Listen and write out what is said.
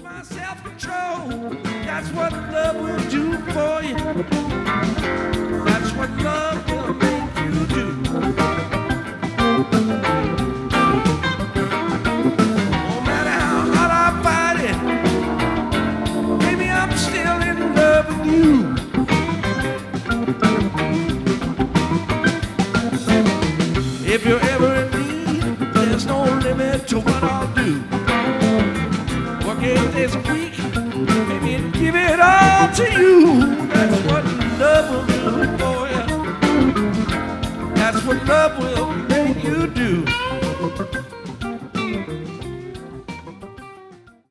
my self-control. That's what love will do for you. That's what love will make you do. No matter how hard I fight it, baby, I'm still in love with you. If you're ever in need, there's no limit to what I'll do. Work 8 days a week, baby, and give it all to you. That's what love will do for you. That's what love will make you do.